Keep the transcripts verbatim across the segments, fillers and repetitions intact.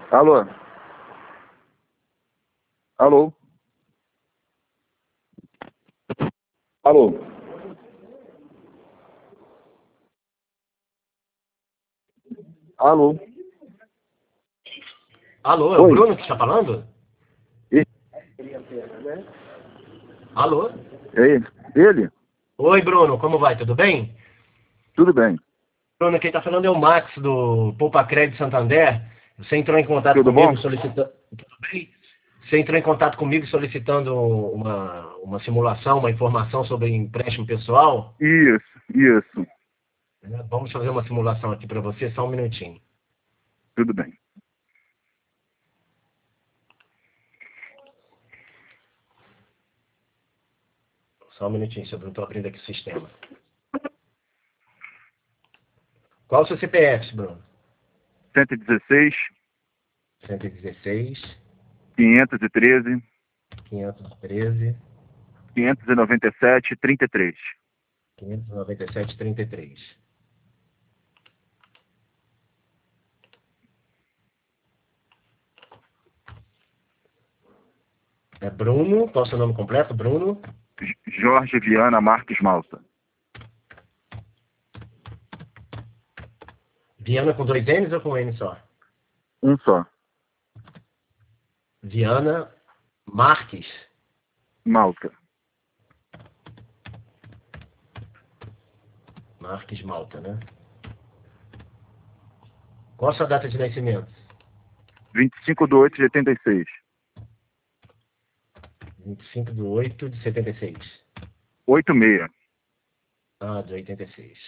Alô? Alô? Alô? Alô? Alô, é o Oi? Bruno que está falando? E- Alô? É ele? Ele? Oi, Bruno, como vai? Tudo bem? Tudo bem. Bruno, quem está falando é o Max do Poupa Crédito Santander. Você entrou em contato Tudo bom? comigo solicitando. Tudo bem? Você entrou em contato comigo solicitando uma, uma simulação, uma informação sobre empréstimo pessoal. Isso, isso. Né? Vamos fazer uma simulação aqui para você, só um minutinho. Tudo bem. Só um minutinho, senhor Bruno, estou abrindo aqui o sistema. Qual o seu C P F, Bruno? cento e dezesseis, cento e dezesseis, quinhentos e treze, quinhentos e treze, quinhentos e noventa e sete, trinta e três. quinhentos e noventa e sete, trinta e três. É Bruno, qual é o seu nome completo? Bruno J- Jorge Viana Marques Malta. Viana com dois N's ou com um N só? Um só. Viana Marques. Malta. Marques Malta, né? Qual a sua data de nascimento? vinte e cinco de oito de oitenta e seis. vinte e cinco de oito de setenta e seis. oito seis. Ah, de oitenta e seis.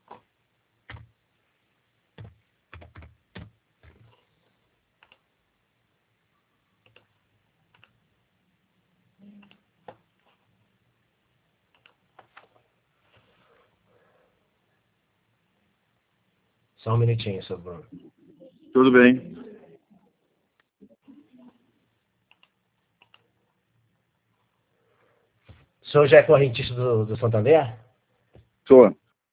Só um minutinho, seu Bruno. Tudo bem. O senhor já é correntista do, do Santander? Sou.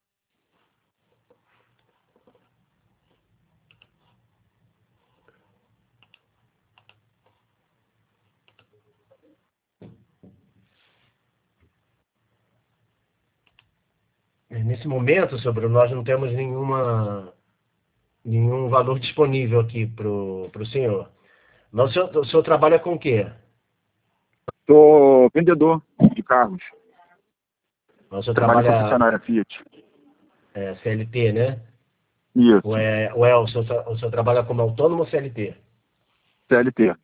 Nesse momento, seu Bruno, nós não temos nenhuma, nenhum valor disponível aqui para o senhor. Mas o senhor, o senhor trabalha com o quê? Sou vendedor de carros. O senhor Trabalho em trabalha concessionária Fiat. é, C L T, né? Ou Isso. é, ou é o, senhor, o senhor trabalha como autônomo ou C L T? C L T.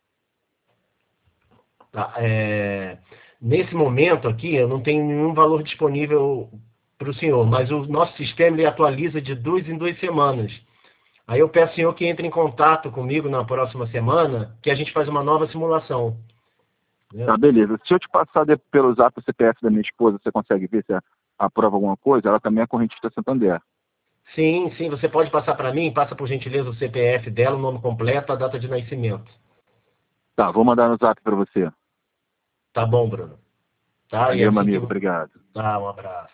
Tá, é, nesse momento aqui, eu não tenho nenhum valor disponível para o senhor, mas o nosso sistema ele atualiza de duas em duas semanas. Aí eu peço ao senhor que entre em contato comigo na próxima semana, que a gente faz uma nova simulação. Tá, Entendeu? beleza. Se eu te passar de, pelo zap o C P F da minha esposa, você consegue ver se a- aprova alguma coisa? Ela também é correntista Santander. Sim, sim, você pode passar para mim, passa por gentileza o C P F dela, o nome completo, a data de nascimento. Tá, vou mandar no zap para você. Tá bom, Bruno? Tá? E Valeu, meu assim que. amigo. Obrigado. Tá, um abraço.